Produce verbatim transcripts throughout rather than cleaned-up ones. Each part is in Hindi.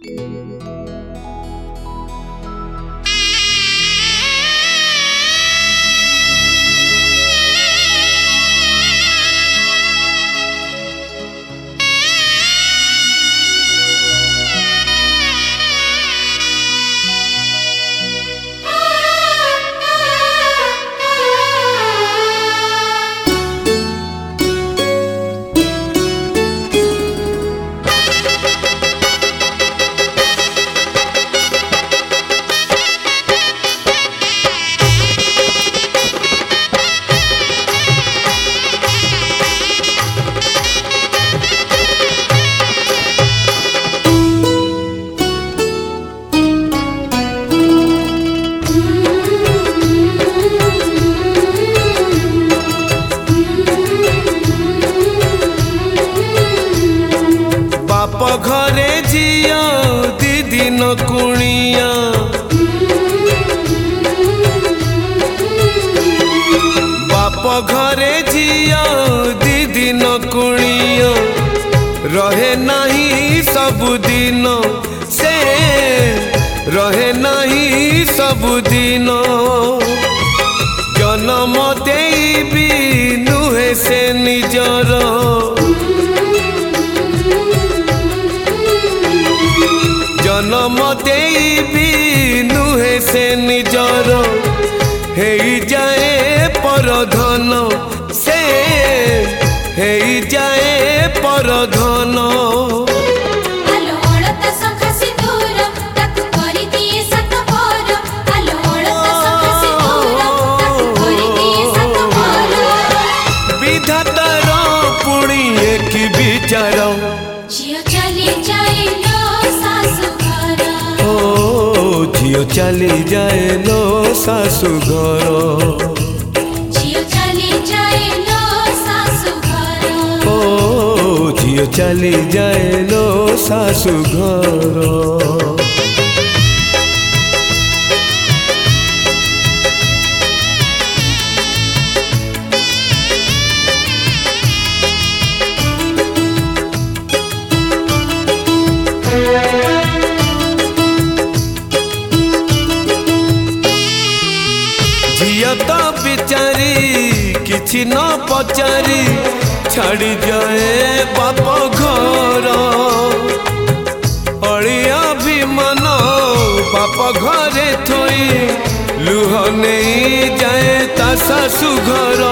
घरे झिया दी दिन कुणिया बाप घरे झिया दी दिन कुणिया रहे नहीं सबुदिन से रहे नहीं सबुदिन जन्म देबी नुहे से निजर जन्म देबी नुहे से निजर हे जाए परधन से हे जाए परधन विधातार पुणी एक विचार झियो चली जाए लो सासु घर झियो चली जाए लो सासु घर ओ झियो चली जाए लो सासु घर तो बिचारी किछि न पचारी छाड़ी जाए बाप घर अड़िया भी मन बाप घरे थोई लुह नहीं जाए ता सासु घर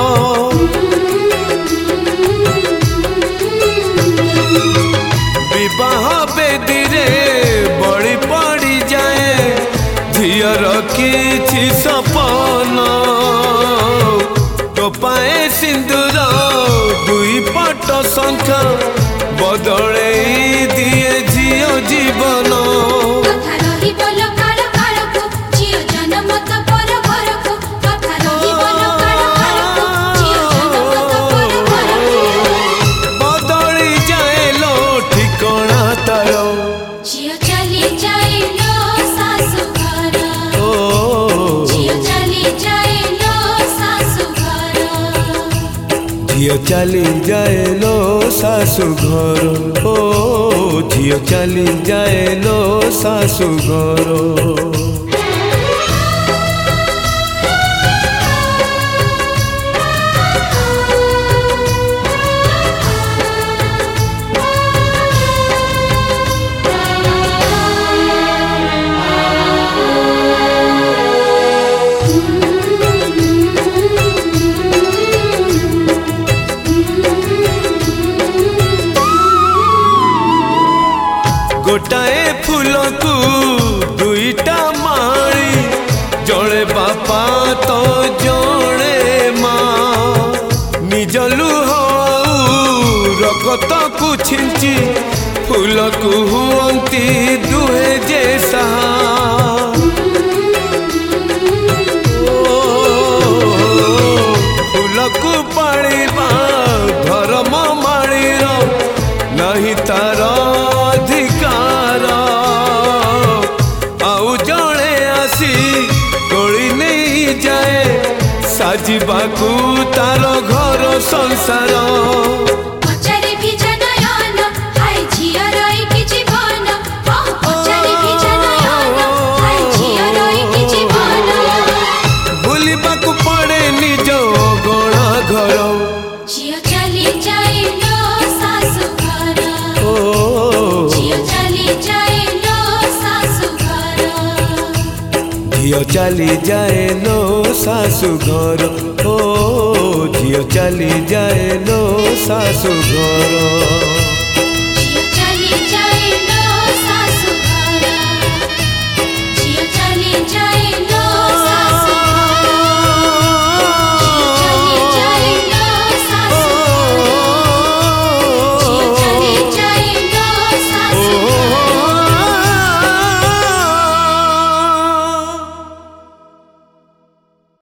विवाह बेदी रे बड़ी पड़ी जाए झियर किछि सपन तो पाए सिंदूर दुई पट शंख बदले दिए झियो जीवन बदली जाए लो ठिकाना तार झियो चली जाए लो सासु घर झियो चली जाए लो सासु घर झियो चली जाए लो सासु घर ओ झियो चली जाए लो सासु घर गोटाए फूल को दुईटा माली जड़े बापा तो जड़े माँ निज लुह रगत को छिंची फूल को हुअंती दुहे जैसा फूल को पालिबा धर्म मालीर नहीं तार अधिकार आउ जड़े आसी तोड़ी नहीं जाए साजिबाकू तार घर संसार पचारे भी जनयन हाय झियर कि जीवन झियो चली जाए लो सासु घर ओ झियो चली जाए लो सासु घर।